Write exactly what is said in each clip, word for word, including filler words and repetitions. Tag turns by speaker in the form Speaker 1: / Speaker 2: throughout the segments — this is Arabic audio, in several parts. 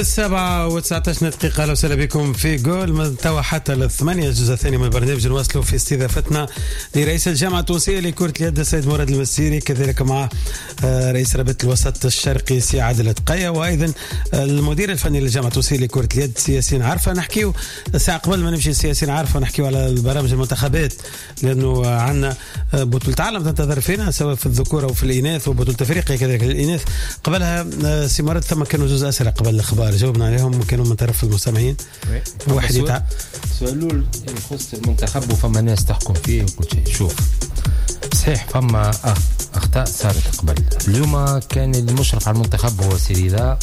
Speaker 1: السابعة وتسعة عشر دقيقة. أهلا وسهلا بكم في جول من توا حتى الثمانية. الجزء الثاني من البرنامج نواصلوا في استضافتنا لرئيس الجامعة التونسية لكرة اليد السيد مراد المسيري، كذلك مع رئيس رابطة الوسط الشرقي سي عادل التقية، وأيضا المدير الفني للجامعة التونسية لكرة اليد سي ياسين عارفة. نحكيو ساعة قبل ما نمشي سي ياسين عارفة نحكيو على البرامج المنتخبات، لأنه عندنا بطولة عالم تنتظر فينا سواء في الذكور أو في الإناث، وبطولة أفريقيا كذلك للإناث. قبلها سي مراد ثم كانوا جزء أسئلة قبل الأخبار جاوبنا عليهم وكانوا من طرف المستمعين.
Speaker 2: واحد يتع... سؤال الأول يخص المنتخب وفما ناس تحكم فيه وكل شيء. شوف صحيح فما أخطاء صارت قبل. اليوم كان المشرف على المنتخب هو سيريدا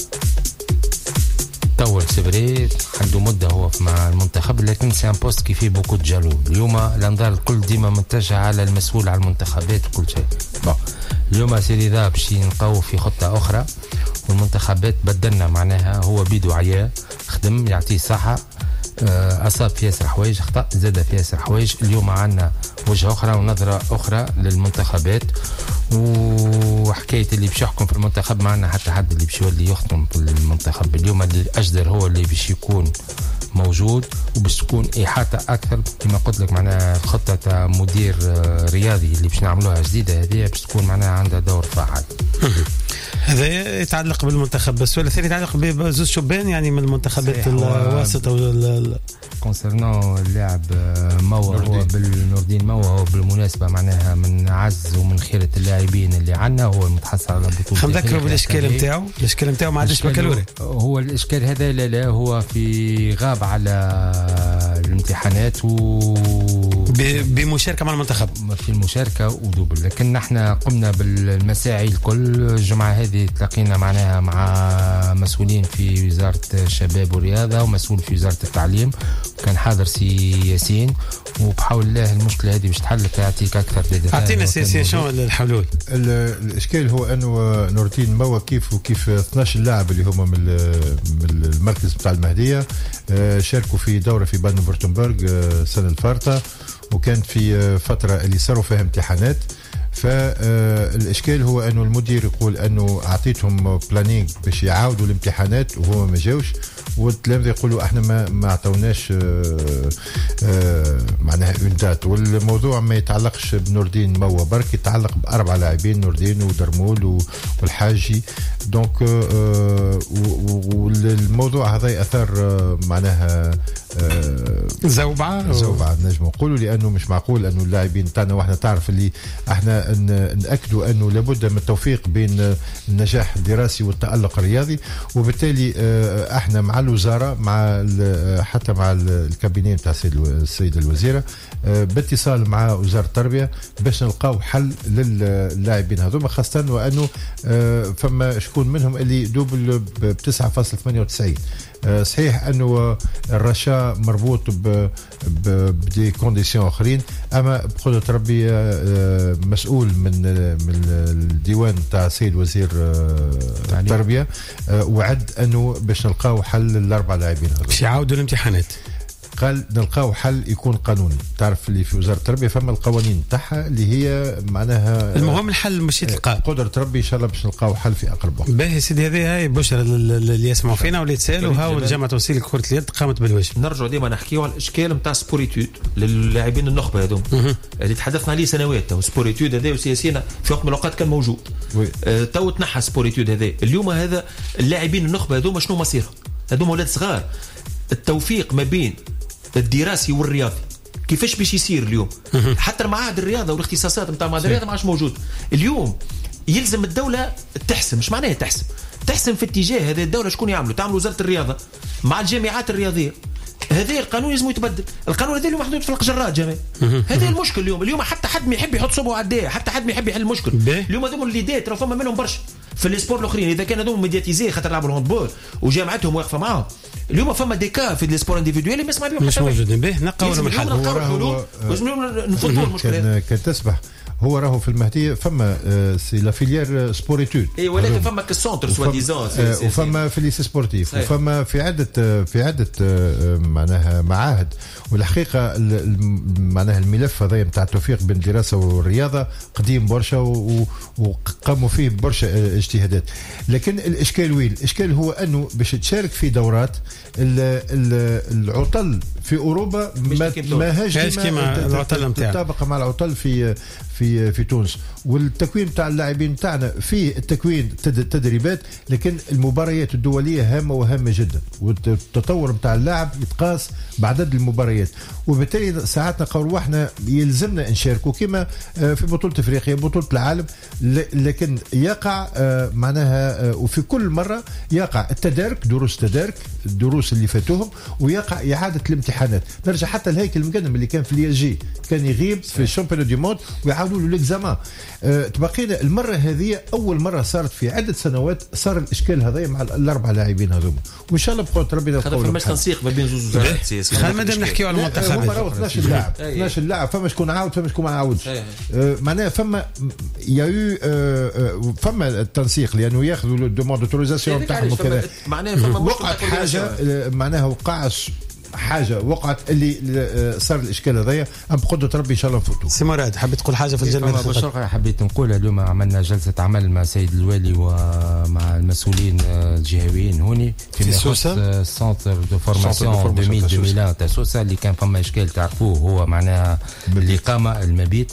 Speaker 2: طول سبري عنده مدة هو مع المنتخب، لكن سي ان بوست كي فيه بوكو جالو. اليوم الانظار الكل ديما متجهة على المسؤول على المنتخبات وكل شيء. bon. اليوم سيريدا باش نلقاو في خطة أخرى، والمنتخبات بدلنا معناها هو بيدو عيا خدم يعطيه صحة. أصاب في ياسر حوايج، أخطاء زاد في ياسر حوايج. اليوم عندنا وجهة أخرى ونظرة أخرى للمنتخبات، وحكاية اللي باش يحكم في المنتخب معنا حتى حد اللي باش يولي يخدم في المنتخب. اليوم اللي أجدر هو اللي باش يكون موجود، وباش تكون إحاطة أكثر كما قلت لك معناها خطة تاع مدير رياضي اللي باش نعملوها جديدة هذه باش تكون معناها عندها دور فعال.
Speaker 1: هذا يتعلق بالمنتخب بس، ولا الثاني يتعلق بزوز شبان يعني من المنتخبات الوسط او
Speaker 2: كونسيرنو اللاعب موا هو بالنوردين موا هو بالمناسبه معناها من اعز ومن خيره اللاعبين اللي عندنا، هو المتحصل على بطوله.
Speaker 1: خلينا نذكروا بالاشكال نتاعو. الاشكال نتاعو ما عادش بكالوري.
Speaker 2: هو الاشكال هذا لا لا هو في غاب على الامتحانات و
Speaker 1: بمشاركه مع المنتخب
Speaker 2: في المشاركه ودوبل. لكن نحن قمنا بالمساعي الكل. الجمعه هذه تلاقينا معناها مع مسؤولين في وزاره الشباب والرياضه ومسؤول في وزاره التعليم، وكان حاضر سي ياسين، وبحول الله المشكله هذه باش تحل. يعطيك اكثر ديتاي.
Speaker 1: اعطينا سي شنو الحلول.
Speaker 3: الاشكال هو انه نور الدين موا كيف وكيف اثناش لاعب اللي هما من المركز بتاع المهديه شاركوا في دوره في بادن فورتنبرغ السنه الفارطه، وكانت في فتره اللي صاروا فيها امتحانات. فالإشكال هو أنه المدير يقول أنه أعطيتهم بلانينج باش يعاودوا الامتحانات وهو ما جاوش، والتلامذة يقولوا احنا ما ما عطوناش معناها اون دات. والموضوع ما يتعلقش بنور الدين موا برك، يتعلق بأربع لاعبين نور الدين ودرمول والحاجي. دونك والموضوع هذا أثار معناها
Speaker 1: زوبعة
Speaker 3: زوبعة نجم نقولوا، لأنه مش معقول أنه اللاعبين تاعنا واحنا تعرف اللي احنا نأكدوا أنه لابد من التوفيق بين النجاح الدراسي والتألق الرياضي. وبالتالي احنا مع الوزارة مع حتى مع الكابينين تاع السيد الوزيرة باتصال مع وزارة التربية باش نلقاو حل للاعبين هذوما، خاصة وأنه فما شكون منهم اللي دوبل بتسعة فاصلة ثمانية وتسعين. صحيح أنه الرشا مربوط بدي كونديسيون آخرين، أما بقدرة ربي مسؤول من من الديوان تاع سيد وزير التربية وعد أنه باش نلقاو حل الأربع لاعبين هذول.
Speaker 1: باش يعاودوا الامتحانات.
Speaker 3: قال نلقاو حل يكون قانوني. تعرف اللي في وزارة التربية فما القوانين تاعها اللي هي معناها
Speaker 1: المهم الحل مش يتلقى.
Speaker 3: قدرة ربي إن شاء الله باش نلقاو حل في أقرب وقت.
Speaker 1: باهي سيدي، هذه هاي بشرى اللي يسمعوا فينا واللي يتسالوا. ها والجامعة التونسية لكرة اليد قامت بالواجب.
Speaker 4: نرجع ديما نحكيو على الإشكال نتاع سبوريتود للاعبين النخبة هذوم اللي تحدثنا عليه سنوات. تو سبوريتود هذا وسياسينا في وقت من الأوقات كان موجود. أه تو تنحى سبوريتود هذا. اليوم هذا اللاعبين النخبة هذوم شنو مصيرهم؟ هذوم أولاد صغار. التوفيق ما بين الدراسي والرياضي كيفاش باش يصير اليوم؟ حتى المعاهد الرياضه والاختصاصات نتاع معاهد الرياضه ما عادش موجود. اليوم يلزم الدوله تحسم. مش معناها تحسم تحسم في اتجاه هذه الدوله. شكون يعملوا؟ تعمل وزاره الرياضه مع الجامعات الرياضيه. هذا القانون لازم يتبدل. القانون هذا اليوم محدود في القجرات جماعه. هذا المشكل اليوم. اليوم حتى حد ما يحب يحط صبعه على الداء، حتى حد ما يحب يحل المشكل. اليوم هذوم اللي ديت راه فما منهم برشا في السبور الاخرين. اذا كان هذوم ميدياتيزي خاطر يلعبوا الهاندبول وجامعتهم واقفه معاهم، اليوم فما ديكا في السبور انديفيدويل ما يسمع بهم
Speaker 1: مش موجودين به نلقاو لهم الحل.
Speaker 4: نلقاو حلول باش نفضوا المشكله.
Speaker 3: كان تسبح هو راهو في المهديه فما سي لا فيليير سبوريتود
Speaker 4: اي ولكن فما كالسونتر سوا ديزون
Speaker 3: وفما في ليس سبورتيف وفما في عده في عده معناها معاهد. والحقيقه معناها الملف هذا نتاع التوفيق بين الدراسه والرياضه قديم برشا وقاموا فيه برشا اجتهادات. لكن الاشكال وين؟ الاشكال هو انه باش تشارك في دورات العطل في اوروبا ما هاش كما تطابق مع العطل في في في تونس. والتكوين تاع اللاعبين تاعنا في التكوين تدريبات لكن المباريات الدوليه هامه وهامه جدا والتطور تاع اللاعب يتقاس بعدد المباريات. وبالتالي ساعات نقول احنا يلزمنا نشاركوا كما في بطوله افريقيا بطوله العالم. لكن يقع معناها وفي كل مره يقع التدارك دروس تدارك الدروس اللي فاتوهم ويقع اعاده الامتحانات. نرجع حتى الهيكل المقدم اللي كان في الياجي كان يغيب في الشامبيون دي موند ويعاودوا له الاكزامان. أه تبقينا المره هذه اول مره صارت في عده سنوات صار الاشكال هذا مع الاربع لاعبين هذوما وان شاء الله بقوه ربنا
Speaker 4: نقولوا فماش تنسيق ما بين زوج وزارات سياسيه.
Speaker 1: خلينا مادام نحكيو على المنتخبات
Speaker 3: هما راهو اثناش لاعب اثناش لاعب فما شكون عاود فما شكون ما عاودش. أه معناها فما يا أه فما التنسيق لانه ياخذوا الدوموند اوتوريزاسيون تاعهم وكذا.
Speaker 4: معناها فما
Speaker 3: وقعت حاجه معناها وقعش حاجه وقعت اللي صار الاشكال هذايا بقدره ربي ان شاء الله نفوتوا.
Speaker 1: سي مراد حبيت تقول حاجه في الجانب
Speaker 2: الخارجي؟ حبيت نقول اليوم عملنا جلسه عمل مع سيد الوالي ومع المسؤولين الجهويين هوني في سوسه سنتر دو فورماسيون ألفين وواحد تاع سوسه اللي كان فما اشكال تعرفوه هو معناها الاقامه المبيت.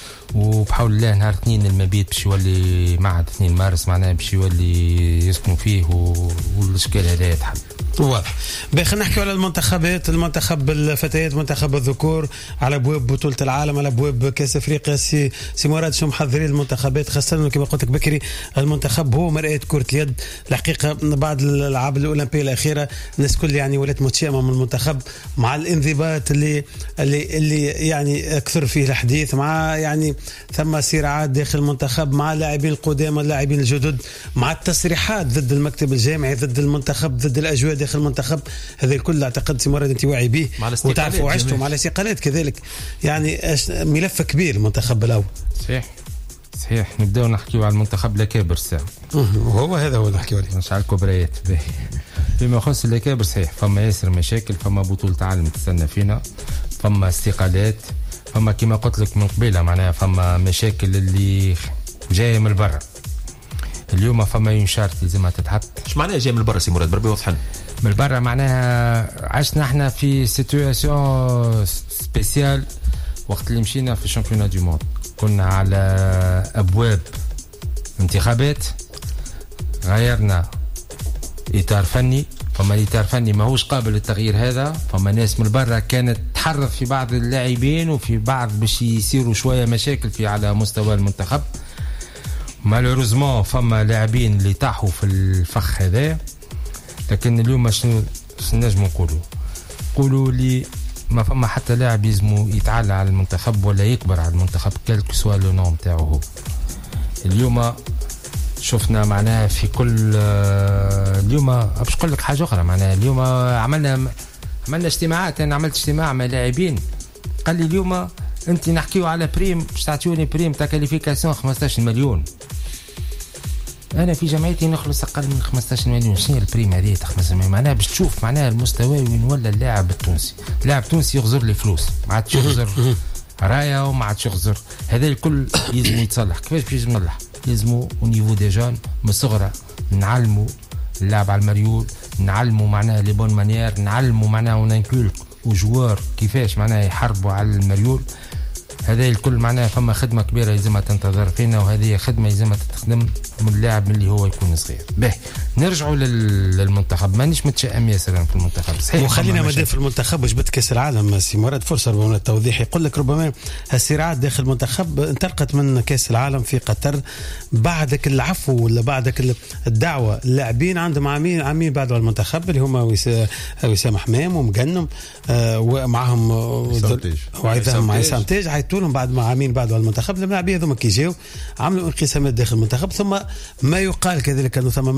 Speaker 2: وبحول الله نهار اثنين المبيت باش يولي معهد اثنين مارس معناها باش يولي يسكنوا فيه والاشكال هذا يتحل.
Speaker 1: واضح. خلينا نحكي على المنتخبات. المنتخب الفتيات منتخب الذكور على ابواب بطوله العالم على ابواب كاس افريقيا. سي سي مراد شو محضرين المنتخبات خاصه كما قلت لك بكري المنتخب هو مرآة كره اليد. الحقيقه بعد الالعاب الاولمبيه الاخيره الناس كل يعني ولات متشائمه من المنتخب مع الانضباط اللي اللي اللي يعني اكثر فيه الحديث مع يعني ثم صراعات داخل المنتخب مع اللاعبين القدامى اللاعبين الجدد مع التصريحات ضد المكتب الجامعي ضد المنتخب ضد الاجواء داخل المنتخب. هذا الكل اعتقد سي مراد انت واعي به وتعرفوا وعشتوا مع الاستقالات كذلك يعني ملف كبير المنتخب الاول.
Speaker 2: صحيح صحيح. نبداو نحكيو على المنتخب الكبر ساعه
Speaker 1: وهو هذا هو نحكيو عليه
Speaker 2: مش على الكبريات. فيما يخص الكبر صحيح فما ياسر مشاكل فما بطوله عالم تستنى فينا فما استقالات فما كما قلت لك من قبيله معناها فما مشاكل اللي جايه من برا. اليوم فما ينشارت لازم تتحط.
Speaker 4: ايش معناها جاي من برا سي مراد بربي وضحنا؟
Speaker 2: من برا معناها عشنا احنا في سيتواسيون سبيسيال وقت اللي مشينا في الشامبيون دي موند كنا على ابواب انتخابات غيرنا اطار فني فما اطار فني ماهوش قابل للتغيير. هذا فما ناس من برا كانت تحرض في بعض اللاعبين وفي بعض باش يصيروا شويه مشاكل في على مستوى المنتخب. مالوريزمون فما لاعبين اللي طاحوا في الفخ هذا. لكن اليوم شنو نجم نقولوا قولوا لي ما فما حتى لاعب يزمو يتعلى على المنتخب ولا يكبر على المنتخب كالكو سوا لو نوم تاعو هو. اليوم شفنا معناها في كل اليوم باش نقول لك حاجه اخرى معناها اليوم عملنا عملنا اجتماعات. انا عملت اجتماع مع لاعبين قال لي اليوم انت نحكيو على بريم باش تعطيوني بريم تاع كاليفيكاسيون خمسطاش مليون. انا في جمعيتي نخلص اقل من خمسطاش مليون. شنو البريم هذه تاع خمسطاش مليون؟ معناها باش تشوف معناها المستوى وين ولا اللاعب التونسي. اللاعب التونسي يخزر لي فلوس ما عادش يخزر رايه وما عادش يخزر. هذا الكل يلزم يتصلح. كيفاش باش يصلح؟ يلزموا ونيفو دي جون من الصغرى نعلموا اللاعب على المريول نعلموا معناها لي بون مانيير نعلموا معناها وننكول وجوار كيفاش معناها يحاربوا على المريول. هذا الكل معناها فما خدمه كبيره لازمها تنتظر فينا وهذه خدمه لازمها تخدم من اللاعب من اللي هو يكون صغير. باهي نرجعوا للمنتخب مانيش متشائم ياسر في المنتخب صحيح.
Speaker 1: وخلينا مازال في المنتخب وجبت كاس العالم سي مراد فرصه ربما التوضيح يقول لك ربما الصراعات داخل المنتخب انطلقت من كاس العالم في قطر بعدك العفو ولا بعدك الدعوه. اللاعبين عندهم عامين عامين بعدوا على المنتخب اللي هما وسام حمام ومقنم آه ومعهم وعيدهم مع سام تاج عيطوا لهم بعد ما عامين بعدوا على المنتخب. اللاعبين هذوما كي جاوا عملوا انقسامات داخل المنتخب ثم ما يقال كذلك انه ثم منحه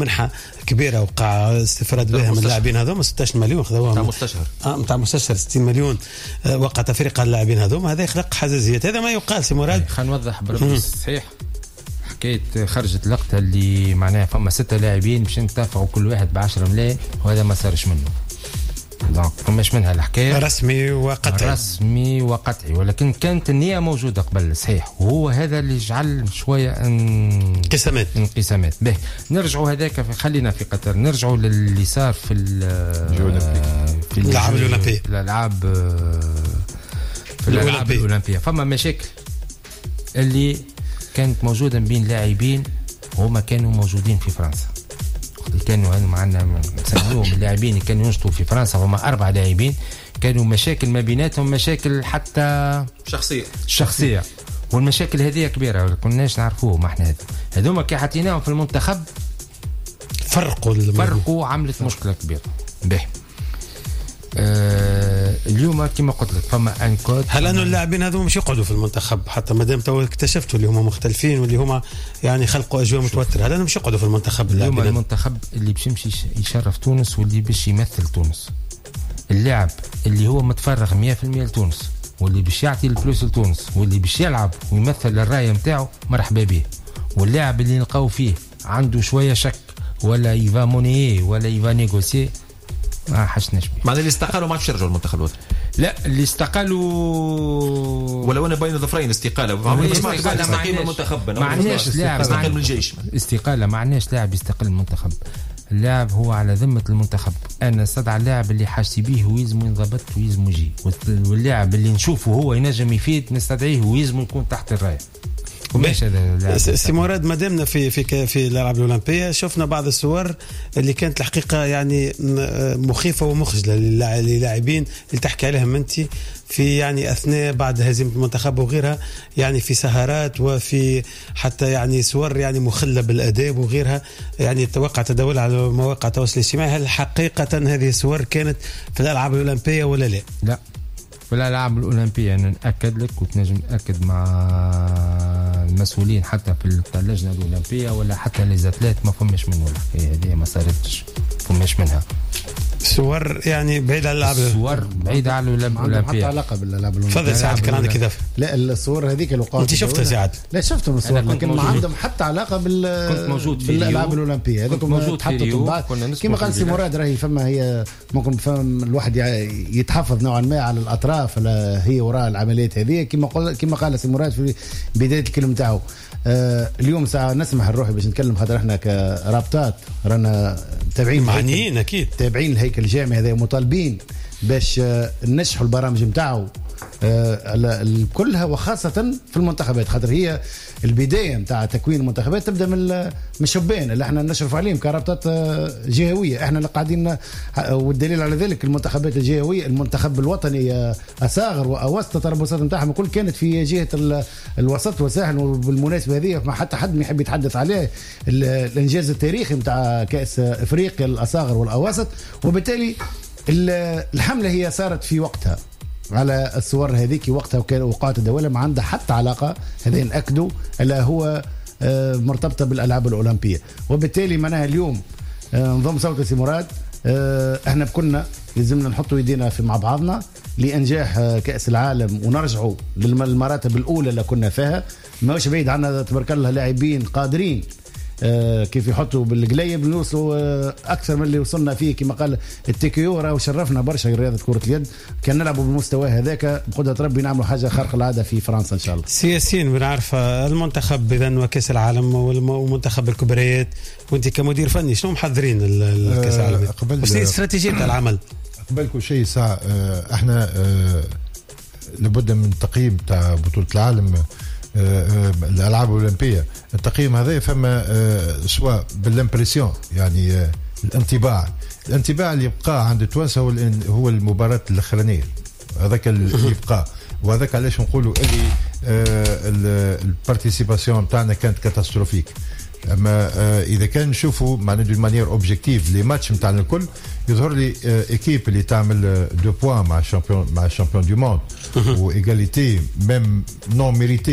Speaker 1: كبيره وقع استفراد بها من اللاعبين هذوما ستة عشر مليون خذوها
Speaker 4: نتاع مستشهر
Speaker 1: اه نتاع مستشهر ستين مليون آه وقع تفريق على اللاعبين هذوما. هذا يخلق حساسيات. هذا ما يقال سي مراد.
Speaker 2: خلينا نوضح بربي صحيح حكايه خرجت لقطه اللي معناها فما ستة لاعبين باش ينتفعوا كل واحد ب عشرة ملايين وهذا ما صارش منه. دونك فماش منها الحكايه
Speaker 1: رسمي وقطعي
Speaker 2: رسمي وقطعي ولكن كانت النية موجودة قبل صحيح وهو هذا اللي جعل شوية
Speaker 1: انقسامات
Speaker 2: انقسامات. به نرجعوا هذاك خلينا في قطر نرجعوا للي صار في
Speaker 1: في الألعاب الأولمبية
Speaker 2: في الألعاب في الألعاب الأولمبية فما مشاكل اللي كانت موجودة بين لاعبين وهما كانوا موجودين في فرنسا اللي كانوا معنا نسميهم اللاعبين اللي كانوا ينشطوا في فرنسا هما أربع لاعبين كانوا مشاكل ما بيناتهم مشاكل حتى
Speaker 4: شخصية
Speaker 2: شخصية والمشاكل هذه كبيرة ولا كناش نعرفوه ما احنا هذا هذوما كي حطيناهم في المنتخب
Speaker 1: فرقوا
Speaker 2: فرقوا عملت مشكلة كبيرة. به آه اليوم كما قلت لك فما انكود
Speaker 1: هل انه اللاعبين هذوما مش يقعدوا في المنتخب حتى ما دام تو اكتشفتوا اللي هم مختلفين واللي هم يعني خلقوا اجواء متوتره هل مش يقعدوا في المنتخب
Speaker 2: اليوم المنتخب اللي باش يمشي يشرف تونس واللي باش يمثل تونس اللاعب اللي هو متفرغ مية بالمية لتونس واللي باش يعطي الفلوس لتونس واللي باش يلعب ويمثل الرايه نتاعو مرحبا به واللاعب اللي نلقاو فيه عنده شويه شك ولا يفا مونيي ولا يفا نيغوسي ما حشناش بيه.
Speaker 4: معنى اللي استقالوا ما عادش يرجعوا المنتخب الوطني.
Speaker 2: لا اللي استقالوا
Speaker 4: ولو انا بين ظفرين استقاله
Speaker 2: عمري ما سمعت استقيل
Speaker 4: من المنتخب
Speaker 2: ما عندناش لاعب
Speaker 4: استقال من الجيش
Speaker 2: استقاله ما عندناش لاعب يستقل من المنتخب. اللاعب هو على ذمه المنتخب. انا استدعى اللاعب اللي حاسي به ويلزم ينضبط ويلزم يجي واللاعب اللي نشوفه هو ينجم يفيد نستدعيه ويلزم يكون تحت الرايه.
Speaker 1: وماش هذا سي مراد ما دامنا في في في الالعاب الاولمبيه شفنا بعض الصور اللي كانت الحقيقه يعني مخيفه ومخجله للاعبين اللي تحكي عليهم انت في يعني اثناء بعد هزيمه المنتخب وغيرها يعني في سهرات وفي حتى يعني صور يعني مخله بالاداب وغيرها يعني توقع تداولها على مواقع التواصل الاجتماعي. هل حقيقه هذه الصور كانت في الالعاب الاولمبيه ولا لا؟
Speaker 2: لا في الألعاب الأولمبية أنا نأكد لك وتنجم نأكد مع المسؤولين حتى في اللجنة الأولمبية ولا حتى ليزاتلات ما فماش منه الحكاية هذه ما صارتش فماش منها
Speaker 1: صور يعني بعيدة عن الألعاب
Speaker 2: صور بعيدة عن الأولمبية
Speaker 3: حتى علاقة بالألعاب الأولمبية.
Speaker 1: تفضل سعد كان عندك إضافة.
Speaker 3: لا الصور هذيك اللي وقعت
Speaker 1: أنت شفتها سعد؟
Speaker 3: لا شفتهم الصور لكن ما عندهم حتى علاقة بال
Speaker 2: كنت موجود في
Speaker 3: الألعاب الأولمبية هذوك
Speaker 2: موجود في ريو
Speaker 3: كما قال سي مراد راهي فما هي ممكن فهم الواحد يتحفظ نوعا ما على الأطراف هي وراء العمليات هذه كما قال كما قال سي مراد في بداية الكلام تاعو. آه اليوم ساعة نسمح نروح باش نتكلم خاطر احنا كرابطات رانا متابعين
Speaker 1: معنيين اكيد
Speaker 3: تابعين الهيكل الجامعي هذا ومطالبين باش آه ننجحوا البرامج نتاعو آه كلها وخاصة في المنتخبات خاطر هي البداية نتاع تكوين المنتخبات تبدا من الشبان اللي احنا نشرف عليهم كرابطات جهوية احنا اللي قاعدين والدليل على ذلك المنتخبات الجهوية المنتخب الوطني أصاغر وأوسط التربصات نتاعهم كل كانت في جهة الوسط والساحل وبالمناسبة هذه ما حتى حد ما يحب يتحدث عليه الإنجاز التاريخي نتاع كأس إفريقيا الأصاغر والأواسط وبالتالي الحملة هي صارت في وقتها على الصور هذيك وقتها وكان وقعت الدولة ما عندها حتى علاقة هذا نأكدوا ألا هو مرتبطة بالألعاب الأولمبية وبالتالي معناها اليوم نظام صوت سي مراد احنا كنا لازمنا نحطوا يدينا في مع بعضنا لإنجاح كأس العالم ونرجعوا للمراتب الأولى اللي كنا فيها ماهوش بعيد عنا تبارك الله لاعبين قادرين آه كيف يحطوا بالقليب نوصلوا آه اكثر من اللي وصلنا فيه كما قال التيكيورا وشرفنا برشا رياضه كره اليد كان نلعبوا بالمستوى هذاك بقدره ربي نعملوا حاجه خارقه العاده في فرنسا ان شاء الله.
Speaker 1: سياسيين بنعرف المنتخب اذا وكاس العالم ومنتخب الكبريات وانت كمدير فني شنو محضرين الكاس العالم؟
Speaker 3: آه
Speaker 1: وش هي استراتيجيه العمل؟
Speaker 3: قبل كل شيء ساعه آه احنا آه لابد من تقييم تاع بطوله العالم الألعاب الأولمبية. التقييم هذا فما سواء بالإمبرسيون يعني الانطباع الانطباع اللي يبقى عند التوانسة هو المباراة الأخرانية هذاك اللي يبقى وهذاك علاش نقولوا اللي البارتيسيباسيون تاعنا كانت كاتاستروفيك. اما اذا كان نشوفوا معناها دو مانيير اوبجيكتيف لي ماتش نتاعنا الكل يظهر لي ايكيب اللي تعمل دو بوان مع الشامبيون مع الشامبيون دو موند وايغاليتي ميم نون ميريتي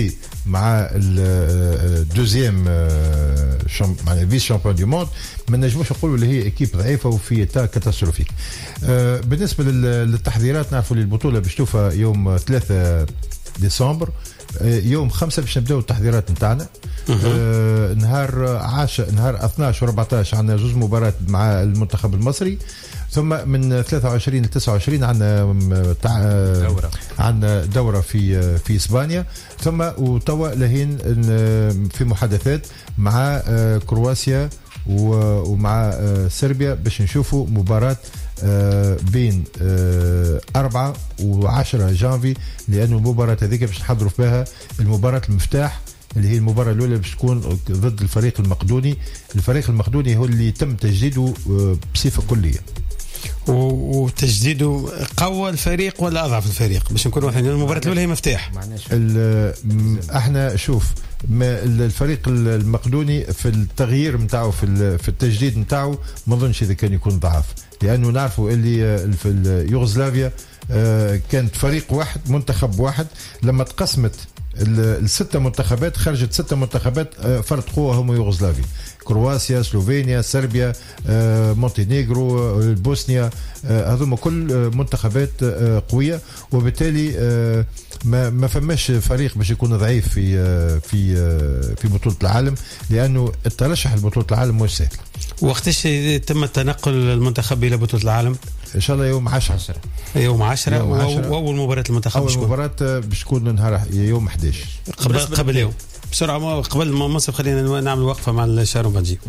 Speaker 3: مع الدوزيام مع فيس شامبيون دي موند ما نجموش نقولوا اللي هي اكيب ضعيفه وفي تا كاتاستروفيك. بالنسبه للتحضيرات نعرفوا اللي البطوله باش توفى يوم ثلاثة ديسمبر، يوم خمسة باش نبداو التحضيرات نتاعنا. آه نهار عشرة نهار اثناش وأربعتاش عندنا زوج مباريات مع المنتخب المصري، ثم من ثلاثة وعشرين ل تسعة وعشرين عندنا تع... دورة عندنا دورة في في اسبانيا، ثم وتوا لهين في محادثات مع كرواتيا ومع صربيا باش نشوفوا مباراة بين أربعة وعشرة جانفي، لأنه المباراة هذيك باش نحضروا فيها المباراة المفتاح اللي هي المباراة الأولى باش تكون ضد الفريق المقدوني. الفريق المقدوني هو اللي تم تجديده بصفة كلية.
Speaker 1: وتجديده قوى الفريق ولا أضعف الفريق باش نكون واحد؟ المباراة الأولى هي مفتاح.
Speaker 3: احنا شوف ما الفريق المقدوني في التغيير نتاعو في في التجديد نتاعو ما نظنش اذا كان يكون ضعف، لانه نعرفوا اللي في يوغوسلافيا كانت فريق واحد منتخب واحد، لما تقسمت الستة منتخبات خرجت ستة منتخبات فرد قوة هم يوغوسلافيا، كرواتيا، سلوفينيا، صربيا، مونتينيغرو، البوسنيا، هذوما كل منتخبات قوية، وبالتالي ما ما فماش فريق باش يكون ضعيف في في في بطولة العالم، لأنه الترشح لبطولة العالم مش سهل.
Speaker 1: وقتاش تم التنقل المنتخب إلى بطولة العالم؟
Speaker 3: ان شاء الله يوم عشرة
Speaker 1: يوم عشرة واول مباراة المنتخب
Speaker 3: اول مباراة باش تكون نهار يوم أحد عشر
Speaker 1: قبل قبل يوم بسرعة قبل ما نصف. خلينا نعمل وقفة مع الشارع وبنجي.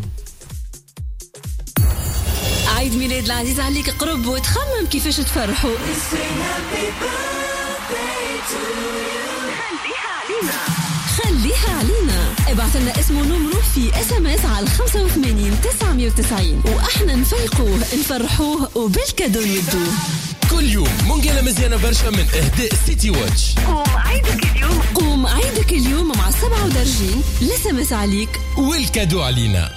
Speaker 5: عيد ميلاد العزيز عليك قرب وتخمم كيفاش تفرحوا. خليها علينا، ابعث لنا اسم ونمره في اس ام اس على خمسة وثمانين تسعمية وتسعين واحنا نفيقوه نفرحوه وبالكادو ندوه.
Speaker 6: كل يوم منقلة مزيانة برشا من اهداء سيتي واتش.
Speaker 5: قوم عيدك اليوم قوم عيدك اليوم مع سبعة ودرجين الاس ام اس عليك
Speaker 6: والكادو علينا.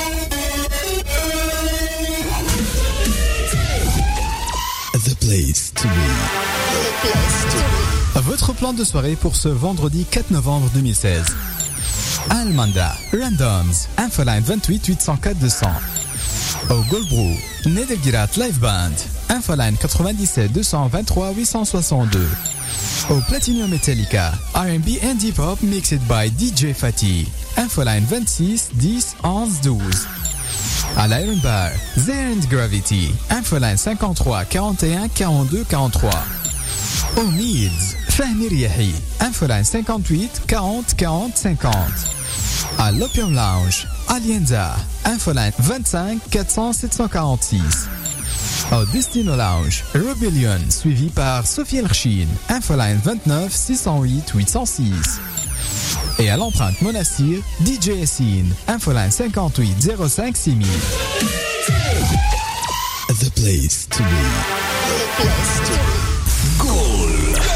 Speaker 7: The place to be. The place to be. Votre plan de soirée pour ce vendredi quatre novembre deux mille seize. Almanda, Randoms, Infoline vingt-huit huit cent quatre deux cents. Au Goldbrou, Nedelgirat Live Band, Infoline quatre-vingt-dix-sept deux cent vingt-trois huit cent soixante-deux. Au Platinum Metallica, R and B and Hip Hop mixed by D J Fatih, Infoline vingt-six dix onze douze. À l'Iron Bar, The and Gravity, Infoline cinquante-trois quarante et un quarante-deux quarante-trois. Au Meads, Fahmi Riahi, Infoline cinquante-huit quarante quarante cinquante. À l'Opium Lounge, Alienza, Infoline vingt-cinq quatre cents sept cent quarante-six. Au Destino Lounge, Rebellion, suivi par Sophie Elchine, Infoline vingt-neuf six cent huit huit cent six. Et à l'empreinte Monastir, D J Essine, Infoline cinquante-huit zéro cinq six mille.
Speaker 8: The place to be.
Speaker 7: The place to be.
Speaker 8: Goal.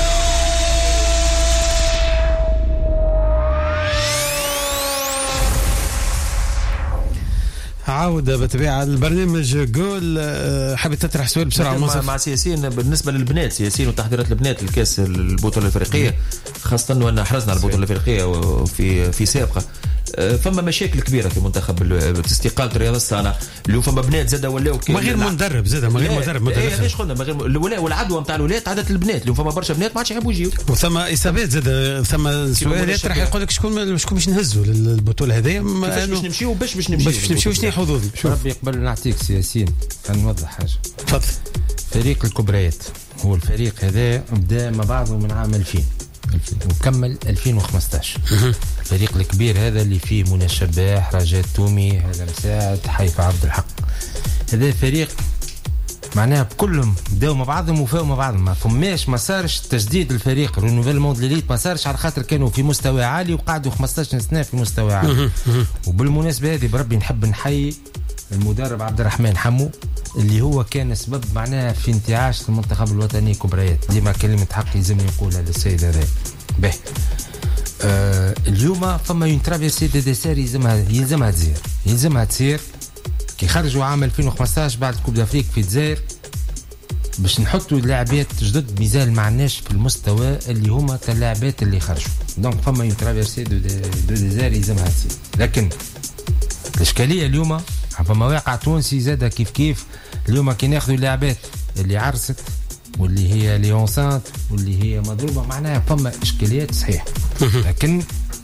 Speaker 1: عودة بطبيعة البرنامج جول. حابب تطرح سؤال بسرعة
Speaker 4: مع, مع سياسيين بالنسبة للبنات، سياسيين وتحضيرات البنات الكاس البطولة الأفريقية، خاصة أنه حرزنا على البطولة الأفريقية وفي في سابقة. فما مشاكل كبيرة في منتخب استقالة رياض الصانع اللي فما بنات زادا ولاو
Speaker 1: ما غير مدرب زادا ما غير مدرب
Speaker 4: مدرب ليش قلنا ما غير الولاء والعدوى نتاع الولاد عادة البنات اللي فما برشا بنات ما عادش يحبوا يجيو،
Speaker 1: وثم إصابات زادا، ثم سؤالات راح يقول لك شكون شكون باش نهزوا للبطولة هذه،
Speaker 4: باش باش نمشيو باش باش نمشيو
Speaker 1: باش نمشيو شنو حظوظنا.
Speaker 2: ربي يقبل نعطيك سياسيين. خلينا نوضح حاجة.
Speaker 1: تفضل.
Speaker 2: فريق الكبريات هو الفريق هذا بدا مع بعضه من عام ألفين وكمل ألفين وخمسطاش. الفريق الكبير هذا اللي فيه منى الشباح، رجاء تومي، هذا مساعد، حيفا عبد الحق، هذا الفريق معناها بكلهم بداوا مع بعضهم وفاوا مع بعضهم، ما فماش ما صارش تجديد الفريق رينوفيلمون دو ليليت، ما صارش على خاطر كانوا في مستوى عالي وقعدوا خمسطاش سنه في مستوى عالي. وبالمناسبه هذه بربي نحب نحيي المدرب عبد الرحمن حمو اللي هو كان سبب معناها في انتعاش المنتخب الوطني كبريات، ديما كلمة حق يلزمني نقولها للسيد هذا. به آه اليوم فما يون ترافيرسي دي ديسير يلزمها يلزمها تسير يلزمها تسير كي خرجوا عام ألفين وخمسطاش بعد كوب دافريك في الجزائر، باش نحطوا لاعبات جدد مازال ما عندناش في المستوى اللي هما تاع اللاعبات اللي خرجوا دونك فما اون ترافيرسي دو دو ديزير يلزمها تصير. لكن الاشكاليه اليوم فما واقع تونسي زاد كيف كيف اليوم كي ناخذوا اللاعبات اللي عرست واللي هي ليونسانت واللي هي مضروبه معناها فما اشكاليات صحيح. لكن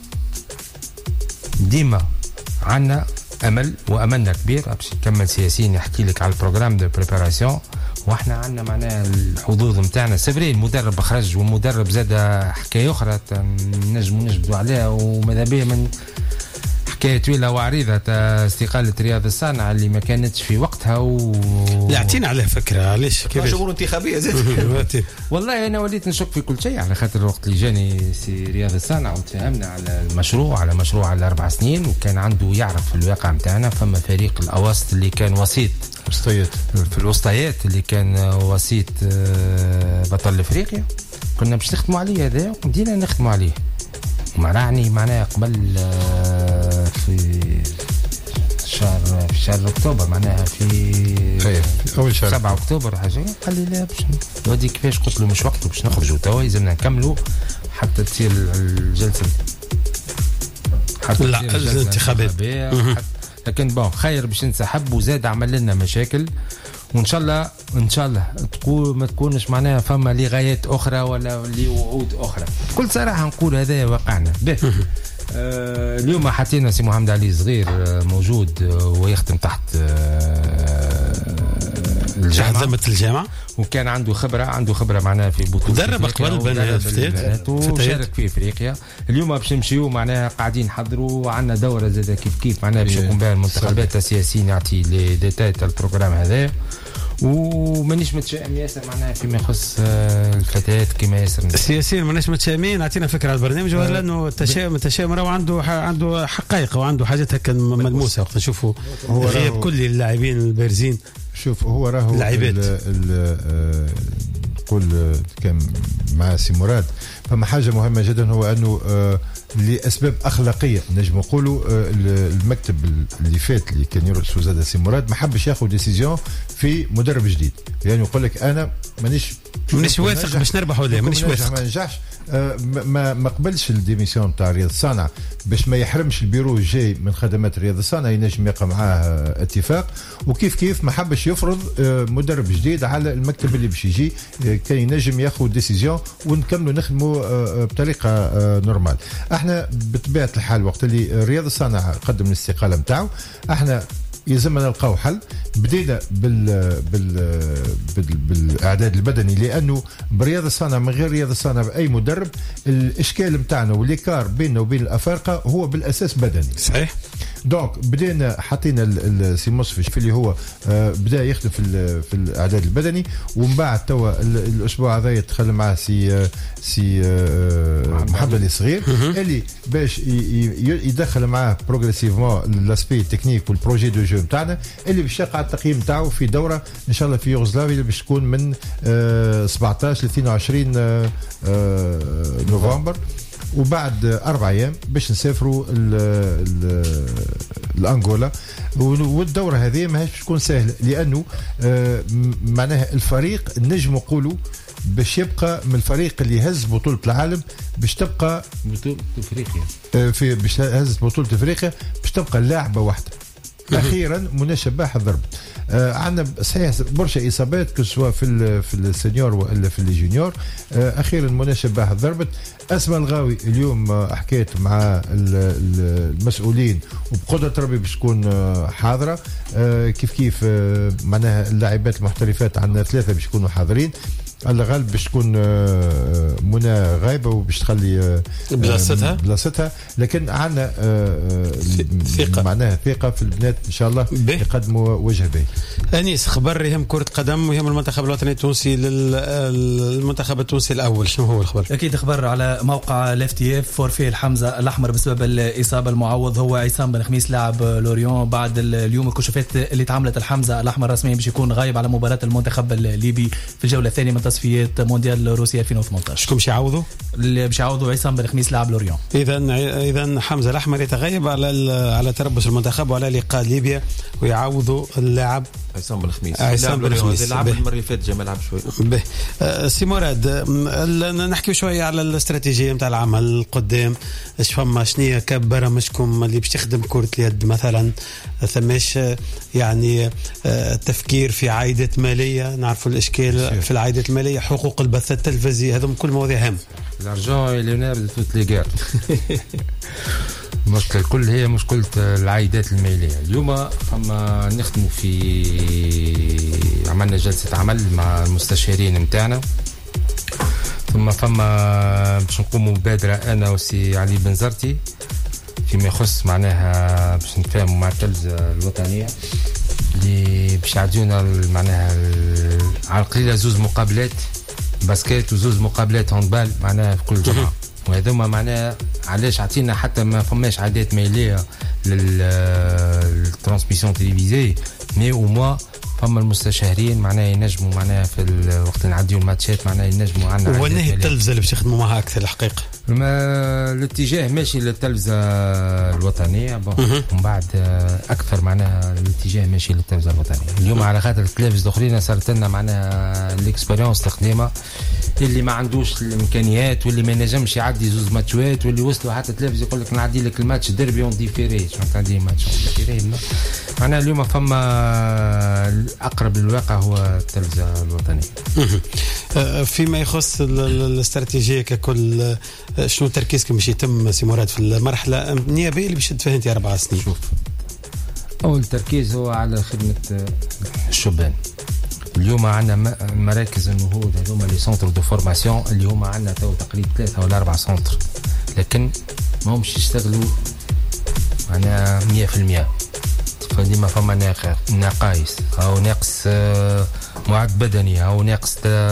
Speaker 2: ديما عندنا امل واملنا كبير باش نكمل سياسيين يحكي لك على البروغرام دو بريباراسيون واحنا عندنا معناها الحظوظ نتاعنا سفري. المدرب خرج والمدرب زاد حكايه اخرى نجم نجبدوا عليها وماذا بيا من حكايه طويله وعريضه استقاله رياض الصانع اللي ما كانتش في وقتها و
Speaker 1: لا اعطينا عليه فكره علاش كيفاش
Speaker 4: امور انتخابيه زاد.
Speaker 2: والله انا وليت نشك في كل شيء على خاطر الوقت اللي جاني سي رياض الصانع وتفاهمنا على المشروع على مشروع على اربع سنين وكان عنده يعرف في الواقع نتاعنا. فما فريق الاواسط اللي كان وسيط
Speaker 3: وسطيات
Speaker 2: في الوسطيات اللي كان وسيط بطل افريقيا كنا باش نخدموا عليه هذا وبدينا نخدموا عليه مرعني معناها قبل في شهر في شهر اكتوبر معناها في
Speaker 3: اول شهر
Speaker 2: سبعة اكتوبر حاجه قال لي لا باش ودي كيفاش قلت له مش وقته باش نخرجوا توا لازمنا نكملوا حتى تصير الجلسه
Speaker 1: حتى لا الانتخابات.
Speaker 2: لكن بون خير باش نسحب وزاد عمل لنا مشاكل وان شاء الله ان شاء الله تكون ما تكونش معناها فما لغايات اخرى ولا لوعود اخرى. بكل صراحه نقول هذا واقعنا به. آه اليوم حطينا سي محمد علي صغير موجود ويخدم تحت آه
Speaker 1: الجامعه الجامعه
Speaker 2: وكان عنده خبره عنده خبره معناها في بطوله
Speaker 1: درب قبل بنات
Speaker 2: وشارك في افريقيا. اليوم باش نمشيو معناها قاعدين نحضروا عندنا دوره زاده كيف كيف معناها باش يكون بها المنتخبات السياسيين يعطي لي ديتاي تاع البروغرام هذا ومانيش متشائم ياسر معناها فيما يخص الفتيات كما ياسر
Speaker 1: السياسيين مانيش متشائمين. اعطينا فكره على البرنامج ولا انه التشاؤم التشاؤم راه عنده عنده حقائق وعنده حاجات هكا ملموسه وقت نشوفوا غياب كل اللاعبين البارزين.
Speaker 3: شوف هو راهو نقول كان مع سي مراد فما حاجه مهمه جدا هو انه لاسباب اخلاقيه نجم نقولوا المكتب اللي فات اللي كان يرأسه زاد سي مراد ما حبش ياخذ ديسيزيون في مدرب جديد يعني يقول لك انا مانيش
Speaker 1: مانيش واثق باش نربح ولا مانيش واثق
Speaker 3: ما نجحش ما ما قبلش الديميسيون تاع رياض الصانع باش ما يحرمش البيرو الجاي من خدمات رياض الصانع ينجم يقع معاه اتفاق وكيف كيف ما حبش يفرض مدرب جديد على المكتب اللي باش يجي كان ينجم ياخذ ديسيزيون ونكملوا نخدموا بطريقه نورمال. احنا بطبيعه الحال وقت اللي رياض الصانع قدم الاستقاله نتاعو احنا يلزمنا نلقاو حل. بدينا بال بال بال بالاعداد البدني لانه برياض الصانع من غير رياض الصانع باي مدرب الاشكال نتاعنا والليكار بيننا وبين الافارقه هو بالاساس بدني
Speaker 1: صحيح.
Speaker 3: دونك بدينا حطينا السي مصفي اللي هو بدا يخدم في في الاعداد البدني ومن بعد توا الاسبوع هذا يدخل معاه سي سي محمد علي صغير اللي باش يدخل معاه بروغريسيفمون لاسبي تكنيك والبروجي دو جو نتاعنا اللي باش يقع التقييم نتاعو في دوره ان شاء الله في يوغوسلافيا اللي باش تكون من سبعطاش ل اثنين وعشرين نوفمبر وبعد أربع أيام باش نسافروا لأنغولا. والدورة هذه ما هيش تكون سهلة لأنه معناها الفريق نجم نقولوا باش يبقى من الفريق اللي هز بطولة العالم باش تبقى
Speaker 2: بطولة افريقيا
Speaker 3: في باش هز بطولة افريقيا باش تبقى لاعبة واحدة. اخيرا منى شباح ضرب آه عندنا صحيح برشا اصابات كسوا في في السينيور والا في الجونيور. آه اخيرا منى شباح ضربت. اسماء الغاوي اليوم آه حكيت مع المسؤولين وبقدره ربي باش تكون آه حاضره. آه كيف كيف آه معناها اللاعبات المحترفات عندنا ثلاثه باش يكونوا حاضرين. على الغالب باش تكون منى غايبه وباش تخلي
Speaker 1: بلاصتها
Speaker 3: بلاصتها لكن عندنا ثقه معناها ثقه في البنات ان شاء الله يقدموا وجه باهي.
Speaker 1: انيس خبر يهم كره قدم ويهم المنتخب الوطني التونسي للمنتخب التونسي الاول شنو هو الخبر؟
Speaker 9: اكيد خبر على موقع الاف تي اف فورفي الحمزه الاحمر بسبب الاصابه. المعوض هو عصام بن خميس لاعب لوريون. بعد اليوم الكشوفات اللي تعملت الحمزه الاحمر رسميا باش يكون غايب على مباراه المنتخب الليبي في الجوله الثانيه من تصفيات مونديال روسيا ألفين وثمانية عشر.
Speaker 1: شكون باش يعوضوا؟
Speaker 9: اللي باش يعوضوا عصام بن خميس لاعب لوريون.
Speaker 1: اذا اذا حمزه الاحمر يتغيب على على تربص المنتخب وعلى لقاء ليبيا ويعوضوا اللاعب
Speaker 4: عصام بن خميس
Speaker 1: عصام بن خميس
Speaker 4: لعب المره اللي فاتت جمال لعب شوي.
Speaker 1: به آه سي مراد، نحكي شويه على الاستراتيجيه نتاع العمل قدام. اش فما شنية كبرامجكم اللي باش تخدم كره اليد مثلا؟ ثماش يعني التفكير في عائدات ماليه؟ نعرفوا الاشكال في العائدات الماليه، حقوق البث التلفزيوني، هذم كل مواضيع هامه.
Speaker 2: الارجون اللي نابل توت لي غير المشكله الكل هي مشكله العائدات الماليه. اليوم فما نخدموا في عملنا جلسه عمل مع المستشارين نتاعنا، ثم فما باش نقوموا مبادره انا وسي علي بن زرتي فيما يخص معناها باش نتفاهموا مع التلفزه الوطنيه اللي باش يعديونا معناها على القليله زوز مقابلات باسكيت وزوز مقابلات هاندبال معناها في كل جمعه. وهذوما معناها علاش عطينا حتى ما فماش عادات ماليه للترانسميسيون تلفزيونيه، مي او موا فما المستشارين معناها ينجموا معناها في الوقت اللي نعديو الماتشات معناها ينجموا عندنا.
Speaker 1: ونهي التلفزه اللي باش يخدموا معها اكثر الحقيقه.
Speaker 2: الاتجاه ماشي للتلفزه الوطنيه ومن بعد اكثر معناها الاتجاه ماشي للتلفزه الوطنيه. اليوم على خاطر التلفزه الاخرين صارت لنا معناها الاكسبيريونس القديمه اللي ما عندوش الامكانيات واللي ما ينجمش يعدي زوز ماتشات واللي وصلوا حتى التلفزه يقول لك نعدي لك الماتش ديربي اون ديفيري. شنو تعدي ماتش ديفيري؟ معناها اليوم فما اقرب للواقع هو التلفزه الوطنيه.
Speaker 1: فيما يخص الاستراتيجيه ككل، شنو تركيزكم باش يتم سي مراد في المرحله النيابيه اللي باش تدفع انت اربع سنين؟
Speaker 2: شوف، اول تركيز هو على خدمه الشبان. اليوم عندنا مراكز النهوض هذوما لي سونتر دو فورماسيون اللي هما عندنا تو تقريبا ثلاثه ولا اربع سونتر، لكن ما همش يشتغلوا معناها مية في المية. فديما فما نقائص او ناقص معد بدني او ناقص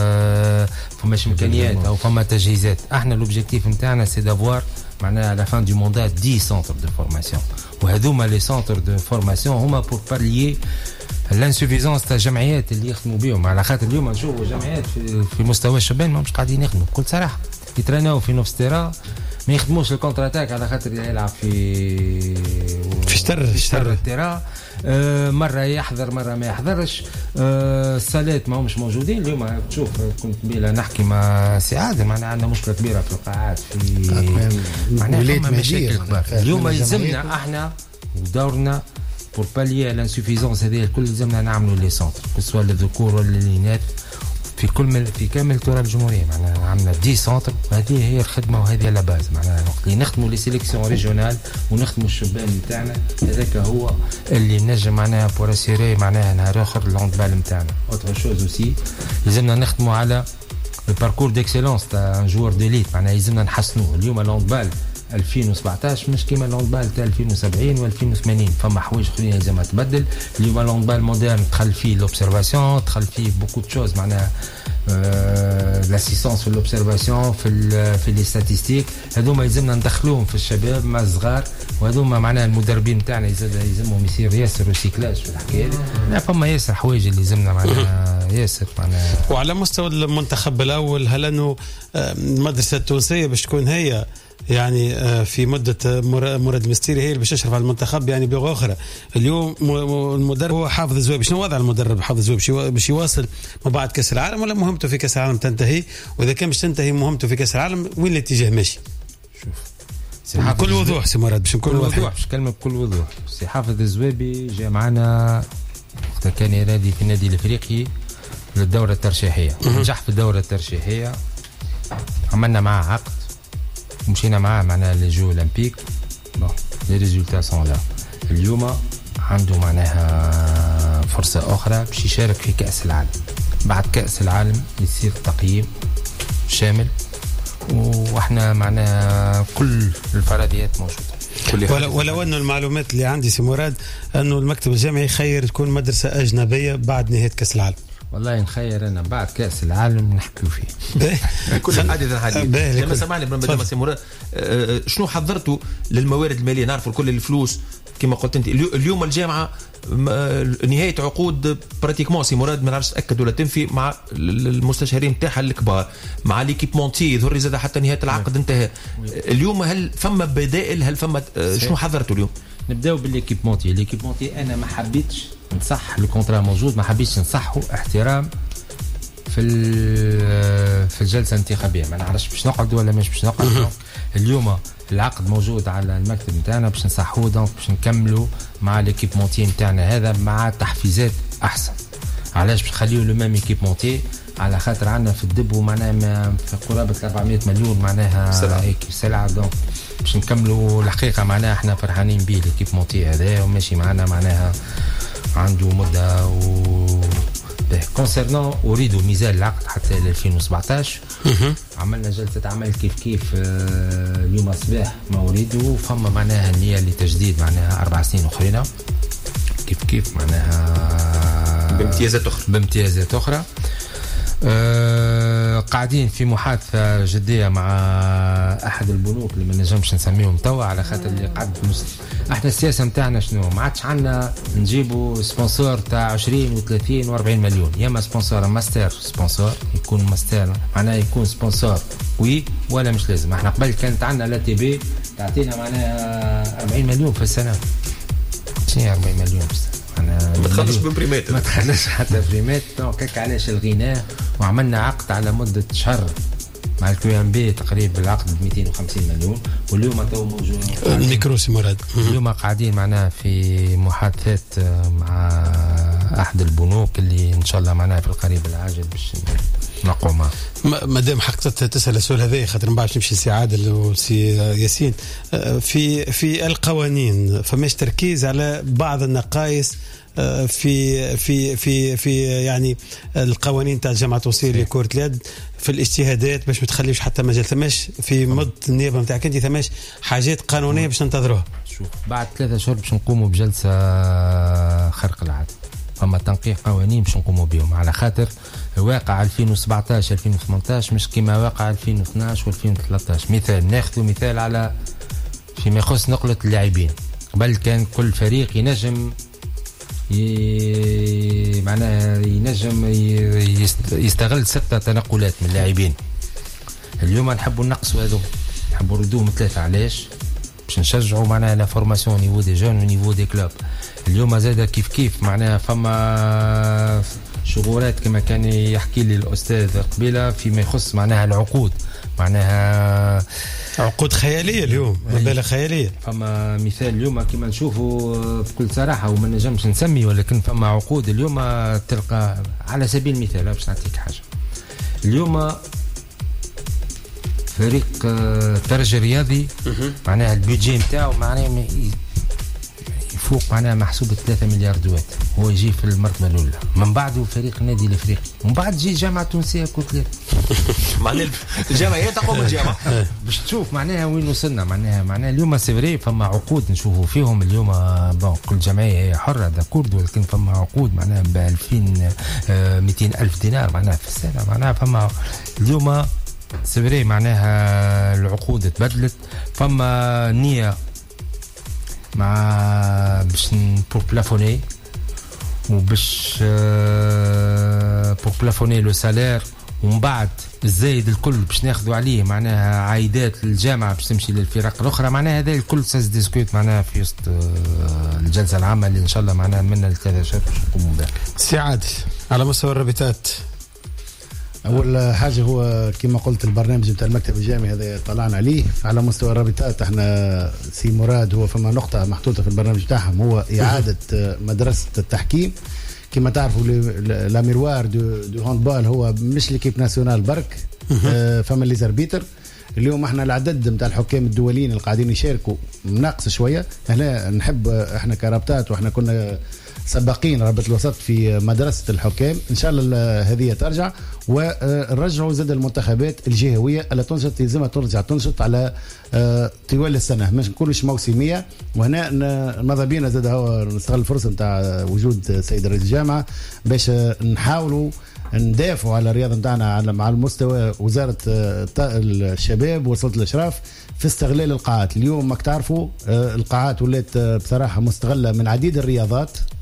Speaker 2: فماش امكانيات او فما تجهيزات. احنا لوبجيكتيف نتاعنا سي دافوار معناها على فان دو موندات دي سونتر دو فورماسيون، وهذوما لي سونتر دو فورماسيون هما بور باليي الانسوفيزونس تاع الجمعيات اللي يخدموا بهم. على خاطر اليوم نشوفوا جمعيات في, في مستوى الشبان ما مش قاعدين يخدموا بكل صراحه، يتريناو في نص تيرا ما يخدموش الكونتر اتاك على خاطر يلعب في
Speaker 1: في شتر
Speaker 2: في شتر التيرا. آه مره يحضر مره ما يحضرش. آه الصالات ما همش موجودين. اليوم تشوف كنت بيلا نحكي مع سي عادل معناها عندنا مشكله كبيره في القاعات في معناها فما مشاكل كبار. اليوم يلزمنا احنا ودورنا بور باليي الانسوفيزونس هذه الكل لازمنا نعملوا لي سونتر سواء للذكور ولا للإناث في كل في كامل تراب الجمهوريه. معناها عندنا دي سونتر، هذه هي الخدمه وهذه لا باز. معناها وقت اللي نخدموا لي سيليكسيون ريجيونال ونخدموا الشبان نتاعنا هذاك هو اللي نجم معناها بور اسيري معناها نهار اخر الهاندبال نتاعنا. اوتر شوز اوسي لازمنا نخدموا على الباركور ديكسيلونس تاع ان جوار ديليت، معناها لازمنا نحسنوه. اليوم الهاندبال ألفين وسبعطاش مش كيما الهاندبال تاع ألفين وسبعين وألفين وثمانين، فما حوايج اخرين لازم تبدل. اليوم الهاندبال مودرن دخل فيه لوبسيرفاسيون، دخل فيه بوكو دو شوز معناها لاسيستانس في لوبسيرفاسيون في في لي ستاتيستيك. هذوما يلزمنا ندخلوهم في الشباب مع الصغار، وهذوما معناها المدربين تاعنا يلزمهم يصير ياسر ريسيكلاج في الحكايه هذه. فما ياسر حوايج اللي لازمنا معناها ياسر معناها.
Speaker 1: وعلى مستوى المنتخب الاول، هل انه المدرسه التونسيه باش تكون هي يعني في مدة مراد المستيري هي اللي باش تشرف على المنتخب؟ يعني بلغة أخرى اليوم المدرب هو حافظ الزويبي. شنو وضع المدرب حافظ الزويبي؟ باش يواصل ما بعد كأس العالم ولا مهمته في كأس العالم تنتهي؟ وإذا كان باش تنتهي مهمته في كأس العالم وين الاتجاه ماشي؟
Speaker 2: شوف
Speaker 1: بكل وضوح سي مراد، باش نكون
Speaker 2: وضوح باش نكلمك بكل وضوح. سي حافظ الزويبي جاء معنا وقت كان ينادي في النادي الافريقي للدورة الترشيحية، نجح في الدورة الترشيحية، عملنا معاه عقد ومشينا معاه معناها لي جو اولمبيك. بون لي ريزولتا سون لا. اليوم عنده معناها فرصه اخرى باش يشارك في كاس العالم. بعد كاس العالم يصير تقييم شامل، واحنا معناها كل الفرضيات موجوده.
Speaker 1: ولو, ولو انه المعلومات اللي عندي سي مراد انه المكتب الجامعي يخير تكون مدرسه اجنبيه بعد نهايه كاس العالم.
Speaker 2: والله نخير انا بعد كاس العالم نحكيو فيه.
Speaker 4: كل حديث الحديث. لما سمعني برنامج سي مراد، شنو حضرتوا للموارد الماليه؟ نعرفوا كل الفلوس كما قلت انت. اليوم الجامعه نهايه عقود براتيكمون سي مراد، ما نعرفش تاكد ولا تنفي مع المستشارين نتاعها الكبار، مع ليكيبمونتي ظهر زاد حتى نهايه العقد انتهى. اليوم هل فما بدائل؟ هل فما شنو حضرتوا اليوم؟
Speaker 2: نبداو بالليكيبمونتي. ليكيبمونتي انا ما حبيتش نصح الكونترا موجود، ما حبيتش نصحه احترام في في الجلسه الانتخابيه. ما نعرفش باش نقعد ولا مش باش نقعد. اليوم العقد موجود على المكتب نتاعنا باش نصحوه، دونك باش نكملوا مع ليكيبمونتي نتاعنا هذا مع تحفيزات احسن. علاش باش نخليو لو ميم ايكيبمونتي؟ على خاطر عندنا في الدب معناها في قرابه أربعمائة مليون معناها
Speaker 4: سلعه
Speaker 2: هيك سلعه، دونك باش نكملوا الحقيقه معناها احنا فرحانين به ليكيبمونتي هذا وماشي معنا معناها عنده مده و كونسيرنون اريد ميزان العقد حتى ل ألفين وسبعطاش. عملنا جلسه عمل كيف كيف اليوم الصباح ما اريد، فما معناها النيه لتجديد معناها اربع سنين اخرين كيف كيف معناها
Speaker 4: بامتيازات اخرى
Speaker 2: بامتيازات اخرى. أه قاعدين في محادثه جديه مع احد البنوك اللي ما نجمش نسميهم توا على خاطر اللي قعد مست... احنا السياسه نتاعنا شنو؟ ما عادش عندنا نجيبوا سبونسور تاع عشرين وثلاثين وأربعين مليون، يا اما سبونسور ماستر سبونسور يكون ماستر معناها يكون سبونسور وي ولا مش لازم. احنا قبل كانت عندنا لا تي بي تعطينا معناها أربعين مليون في السنه. شنو أربعين مليون في السنه؟
Speaker 4: ما تخلصش ببريمات
Speaker 2: ما تخلصش حتى بريمات. دونك علاش الغناه وعملنا عقد على مده شهر مع الكيو ام بي تقريبا العقد ب مئتين وخمسين مليون. واليوم تو موجود
Speaker 1: الميكرو سي مراد.
Speaker 2: اليوم قاعدين معناها في محادثات مع احد البنوك اللي ان شاء الله معناها في القريب العاجل باش نقوم معه.
Speaker 1: ما دام حققت تسال السؤال هذا خاطر من بعد نمشي سي عادل وسي ياسين في في القوانين فماش تركيز على بعض النقائص في في في في يعني القوانين تاع الجامعه التونسيه لكره اليد في الاجتهادات باش ما تخليوش حتى مجال ثماش في مد النيابه نتاعك انت ثماش حاجات قانونيه باش ننتظروها.
Speaker 2: شوف بعد ثلاثة شهور باش نقوموا بجلسه خرق العاده، فما تنقيح قوانين باش نقوموا بهم على خاطر واقع ألفين وسبعطاش ألفين وثمنطاش مش كما واقع ألفين واثناش وألفين وثلاثطاش. مثال ناخذ مثال على فيما يخص نقله اللاعبين. قبل كان كل فريق ينجم ي... معناها ينجم يستغل ستة تنقلات من اللاعبين. اليوم نحبوا نقصوا هذو، نحبوا نردوهم ثلاثة. علاش؟ باش نشجعوا معناها لا فورماسيون نيفو دي جون ونيفو دي كلوب. اليوم زاد كيف كيف معناها فما شغورات كما كان يحكي لي الأستاذ قبيلة فيما يخص معناها العقود، معناها
Speaker 1: عقود خياليه اليوم مبالغ خياليه.
Speaker 2: فما مثال اليوم كما نشوفوا بكل صراحه وما نجمش نسمي، ولكن فما عقود اليوم تلقى على سبيل المثال باش نعطيك حاجه. اليوم فريق ترجي رياضي معناها البيدجي نتاعو معناها يفوق معناها محسوب ثلاثة مليار دوات، هو يجي في المرتبه الاولى. من بعده فريق النادي الافريقي، ومن بعد تجي الجامعه التونسيه كتله
Speaker 4: معناها الجامعه تقوم الجامعه
Speaker 2: باش تشوف معناها وين وصلنا. معناها معناها اليوم سيفري فما عقود نشوفوا فيهم اليوم بون كل جمعيه هي حره داكورد، ولكن فما عقود معناها ب ألفين مئتين ألف دينار معناها في السنه. معناها فما اليوم سيفري معناها العقود تبدلت. فما نيه مع باش بور بلافوني وباش بور بلافوني لو سالير، ومن بعد الزايد الكل باش ناخذوا عليه معناها عايدات للجامعه باش تمشي للفرق الاخرى. معناها هذا الكل ساز ديسكوت معناها في وسط الجلسه العامه اللي ان شاء الله معناها من الثلاثة شهور باش نقوموا بها.
Speaker 1: سي عادل على مستوى الرابطات،
Speaker 10: اول حاجه هو كما قلت البرنامج نتاع المكتب الجامعي هذا طلعنا عليه. على مستوى الرابطات احنا سي مراد هو فما نقطه محطوطه في البرنامج تاعهم هو اعاده مدرسه التحكيم. كما تعرفوا لا ميروار دو, دو هاندبال هو مش ليكيب ناسيونال برك، فما لي زاربيتر. اليوم احنا العدد نتاع الحكام الدوليين اللي قاعدين يشاركوا ناقص شويه. هنا نحب احنا كرابطات واحنا كنا سباقين رابطة الوسط في مدرسة الحكام، إن شاء الله هذه ترجع ونرجعوا زاد المنتخبات الجهوية اللي تنشط يلزمها ترجع تنشط على طوال السنة، مش نكونش موسمية. وهنا ماذا بينا زاد هو نستغل الفرصة نتاع وجود سيد رئيس الجامعة باش نحاولوا ندافعوا على الرياضة نتاعنا على مع المستوى وزارة الشباب ووسط الإشراف في استغلال القاعات. اليوم ما تعرفوا القاعات ولات بصراحة مستغلة من عديد الرياضات.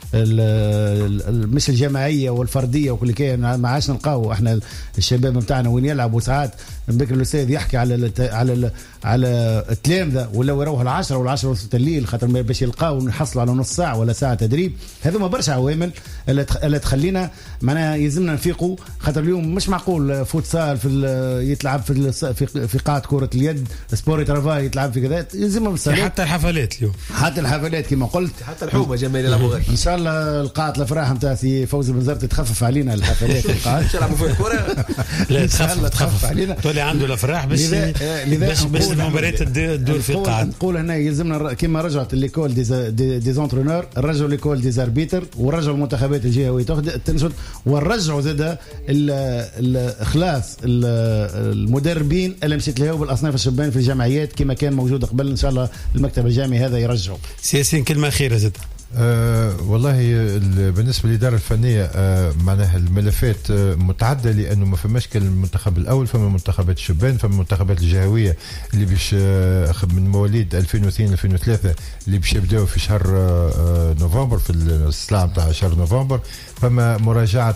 Speaker 10: مش الجماعيه والفرديه وكل كان ما عادش نلقاو احنا الشباب نتاعنا وين يلعبوا ساعات بكر الاستاذ يحكي على على على التلامذه ولا يروحوا العشرة والعشرة وسط الليل خاطر باش يلقاو نحصلوا على نص ساعه ولا ساعه تدريب. هذوما برشا عوامل اللي تخلينا معناها يلزمنا نفيقوا خاطر اليوم مش معقول فوتسال في يتلعب في في, في قاعه كره اليد سبوري ترافاي يتلعب في كذا يلزمنا
Speaker 1: حتى الحفلات اليوم
Speaker 10: حتى الحفلات كما قلت
Speaker 4: حتى الحومه جمال يلعبوا غير
Speaker 10: ان شاء الله القاعه الافراح نتاع سي فوزي بن زرت تخفف علينا الحفلات القاعه
Speaker 4: ان شاء الله في الكره
Speaker 1: لا تخفف تخفف علينا تولي عنده الافراح باش باش باش المباريات تدور في القاعه.
Speaker 10: نقول هنا يلزمنا كما رجعت ليكول دي دي زونترونور رجعوا ليكول دي زاربيتر ورجعوا المنتخبات الجهويه تنشط ورجعوا زاد الاخلاص المدربين اللي مشيت له بالاصناف الشبان في الجمعيات كما كان موجود قبل. ان شاء الله المكتب الجامعي هذا يرجعوا.
Speaker 1: سياسيين كلمه اخيره زاد.
Speaker 3: أه والله بالنسبه للاداره الفنيه أه معناها الملفات أه متعدده لانه ما فماش كان المنتخب الاول فما منتخبات الشبان فما المنتخبات الجهويه اللي باش أه من مواليد ألفين واثنين ألفين وثلاثة اللي باش يبداو في شهر أه نوفمبر في السلعه نتاع شهر نوفمبر. فما مراجعه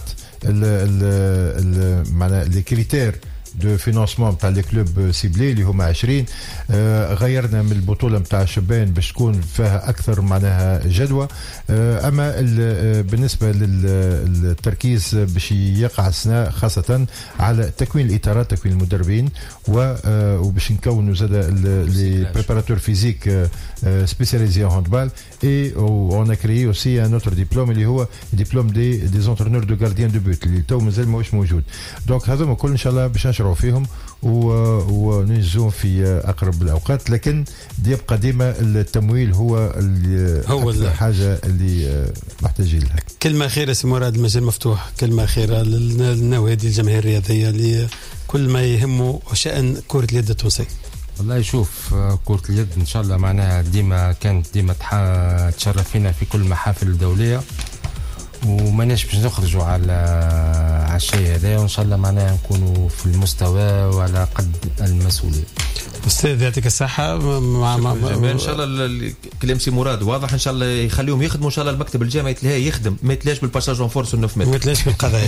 Speaker 3: معناها لي كريتير دو فينانسمون تاع لي كلوب سيبلي اللي هما عشرين. آه غيرنا من البطوله نتاع الشبان باش تكون فيها اكثر معناها جدوى. آه اما بالنسبه للتركيز باش يقع السنه خاصه على تكوين الاطارات تكوين المدربين وباش نكونوا زاد لي بريباراتور فيزيك سبيسياليزي هاندبال اي اون ا كريي اوسي ان اوتر ديبلوم اللي هو ديبلوم دي دي زونترونور دو غارديان دو بوت اللي تو مازال ماهوش موجود. دونك هذوما كل ان شاء الله باش نشرعوا فيهم وننجزوهم في اقرب الاوقات. لكن يبقى ديما التمويل هو اللي هو أكثر حاجه اللي محتاجين لها.
Speaker 1: كلمه اخيره سي مراد المجال مفتوح كلمه اخيره للنوادي الجماهير الرياضيه اللي كل ما يهمه شأن كرة اليد التونسية.
Speaker 2: والله يشوف كرة اليد ان شاء الله معناها ديما كانت ديما تشرف فينا في كل محافل الدولية وماناش باش نخرجوا على على الشيء هذا وان شاء الله معناها نكونوا في المستوى وعلى قد المسؤولية.
Speaker 1: استاذ يعطيك الصحة. مع مع
Speaker 4: ان شاء الله كلام سي مراد واضح ان شاء الله يخليهم يخدموا ان شاء الله المكتب الجامعي تلاقيه يخدم ما يتلاش بالباساج اون فورس والنوف متر
Speaker 1: ما يتلاش بالقضايا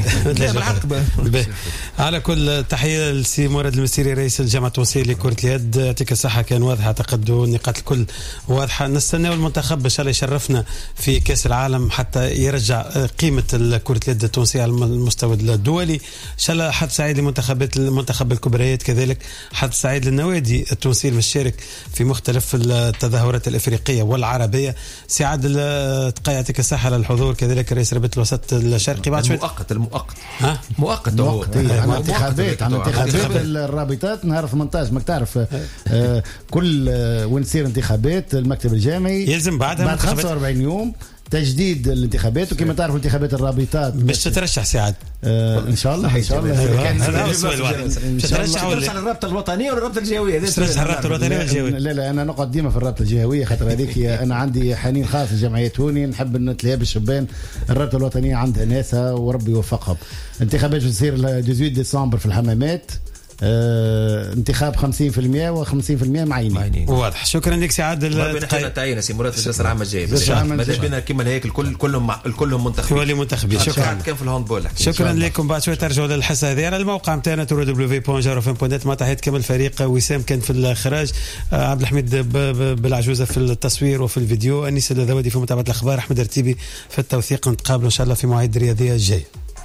Speaker 1: على كل تحية لسي مراد المسيري رئيس الجامعة التونسية لكرة اليد. يعطيك الصحة كان واضح اعتقد النقاط الكل واضحة. نستناو المنتخب ان شاء الله يشرفنا في كأس العالم حتى يرجع قيمة كرة اليد التونسية على المستوى الدولي. ان شاء الله حظ سعيد لمنتخبات المنتخب الكبريات كذلك حظ سعيد للنوادي التونسي المشارك في مختلف التظاهرات الافريقيه والعربيه. سي عادل تقى يعطيك الصحه على الحضور كذلك رئيس رابطه الوسط الشرقي بعد شويه
Speaker 4: المؤقت المؤقت
Speaker 1: ها
Speaker 4: مؤقت
Speaker 10: هو عن انتخابات عن انتخابات الرابطات نهار ثمانية عشر ماك تعرف آه كل آه وين تصير انتخابات المكتب الجامعي
Speaker 1: يلزم بعدها
Speaker 10: بعد خمسة وأربعين يوم تجديد الانتخابات وكما تعرفوا انتخابات الرابطات
Speaker 1: باش تترشح سعاد
Speaker 10: آه ان شاء الله ان شاء الله
Speaker 1: هذا السؤال الواحد تترشح
Speaker 4: ولا الرابطه الوطنيه ولا الرابطه الجهويه؟
Speaker 1: تترشح الرابطه الوطنيه ولا الجهويه؟
Speaker 10: لا لا انا نقعد ديما في الرابطه الجهويه خاطر هذيك انا عندي حنين خاص لجمعيه هوني نحب نتلاقى بالشبان. الرابطه الوطنيه عندها ناسها وربي يوفقهم. انتخابات تصير ثمانية عشر ديسمبر في الحمامات. اه انتخاب خمسين بالمئة و50% معينين.
Speaker 1: واضح. شكرا لك سي عادل.
Speaker 4: ربنا تعينا سي مراد في الجلسه العامه الجايه ماذا بينا كيما هيك الكل كلهم كلهم منتخبين
Speaker 1: ولي منتخبين. شكرا
Speaker 4: كان في الهاندبول.
Speaker 1: شكرا لكم. بعد شويه ترجعوا للحصه هذه على الموقع نتاعنا دبليو دبليو دبليو دوت جارو فم دوت نت. مع تحيه كامل الفريق. وسام كان في الاخراج عبد الحميد بالعجوزه في التصوير وفي الفيديو. انيس الذوادي في متابعه الاخبار. احمد رتيبي في التوثيق. نتقابلوا ان شاء الله في مواعيد رياضيه الجايه.